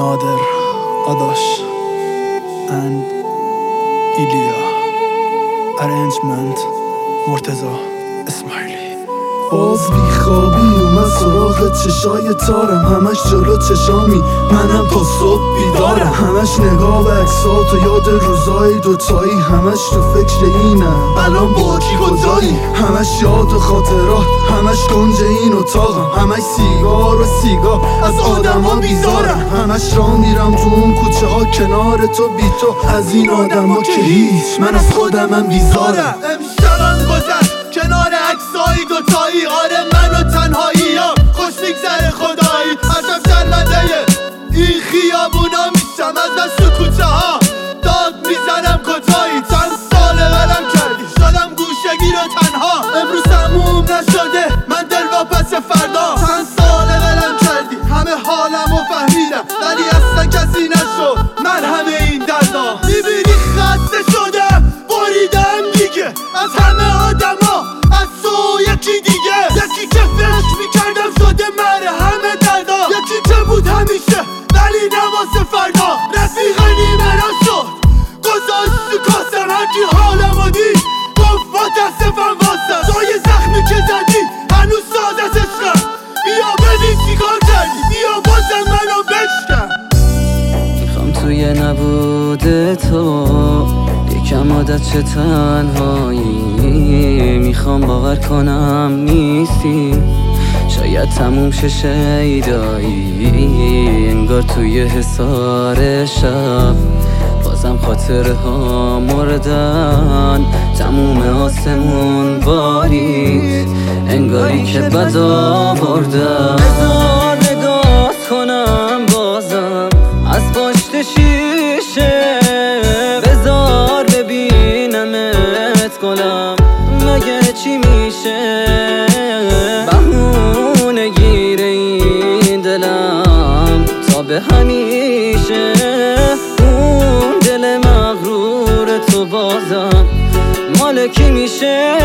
Nader, Adash and Ilya. Arrangement مرتضی اسماعیلی. باز بیخوابی اومد سراغ چشای تارم، همش جلو چشامی منم تا صبح بیدارم، همش نگاه به عکسات و یاد روزای دوتایی، همش تو فکر اینم الان با کی کجایی، همش یاد و خاطرات، همش گنج این اتاقم، همش سیگار و سیگار از آدما بیزارم، همش راه میرم تو اون کوچه ها کنار تو بی تو، از این آدما که هیچ من از خودمم بیزارم. امشبم گذشت کنار عکسای دوتایی، آره من و تنهاییم خوش میگذره خدایی، عجب شرمنده این خیابونا میشم، از دست و کوچه ها داد میزنم کجایی، چند ساله ولم کردی شدم گوشگیر و تنها، امروز تموم نشده من دل واپس فردا، چند ساله ولم کردی همه حالمو فهمیدم ولی اصلا کسی نشد من همه این دردا، میبینی خسته شدم بریدم دیگه از همه آدما، از تو یکی دیگه، یکی که فکر میکردم شده همه دردا، یکی که بود همیشه ولی نواسه فردا، رفیق نیمه را شد گذاشت تو کاسم، هرکی حالمو دید گفت متاسفم واسم، توی زخمی که زدی هنوز ساز از عشقم، بیا ببین چیکار کردی، بیا بازم منو بشکن. میخوام توی نبود تو یکم عادت چه تنهایی، میخوام باور کنم نیستی، شاید تموم شه شیدایی، انگار توی حصار شب بازم خاطره ها مردن، تموم آسمون بارید انگاری که بد آوردم، بذار نگاه کنم بازم از پشت شیشه، بذار ببینمت کنم مگه چی میشه، بهونه گیر این دلم تا به همیشه، اون دل مغرور تو بازم مال کی میشه،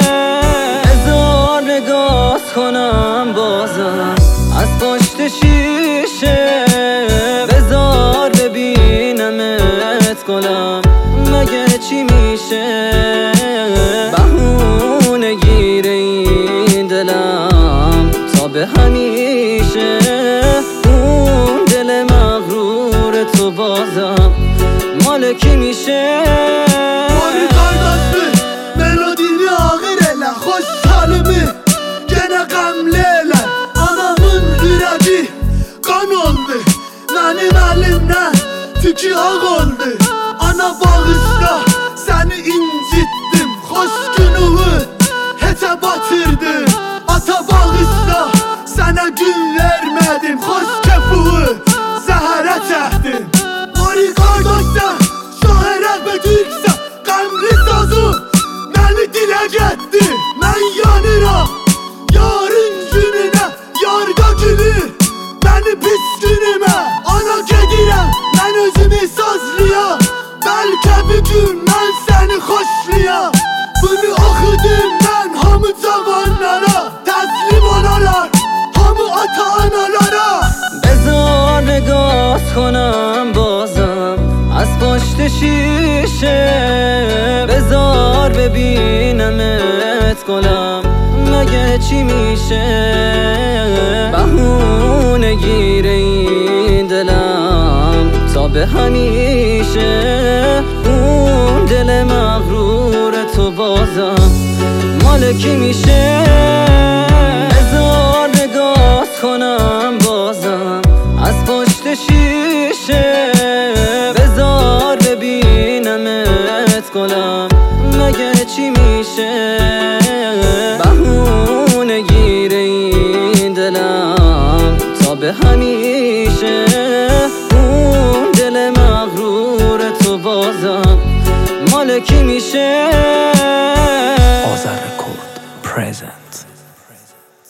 بذار نگاه کنم بازم از پشت شیشه، بذار ببینمت کنم مگه چی میشه، بهونه گیر این دلم تا به همیشه، اون دل مغرور تو بازم مال کی میشه. Mori kardeşmi melodini ağır hoş halimi gene gamleler, anamın yüreği kan oldu benim elimden tükü ağ oldu, ana bağışla seni incittim, hoş günümü hete batırdım, ata bağışla sana gün vermedim, hoş kefuğu zehre çektim. Mori kardeşler şaheret ve Türkse qəmli sazı məni dilə getdi, mən yanıram yarın gününə, yarda gülür məni pis günümə, ana gedirəm mən özümü sazlayam, bəlkə bir gün mən səni xoşlayam, bunu oxudum mən hamı cavanlara, təslim olalar hamı ata analara. بذار نگاه کنم بازم از پشت شیشه، بذار ببینمت کنم مگه چی میشه، بهونه گیر این دلم تا به همیشه، اون دل مغرور تو بازم مال کی میشه، بذار نگاه کنم بازم از پشت شیشه، بذار ببینمت کنم مگه چی میشه، بهونه گیر این دلم تا به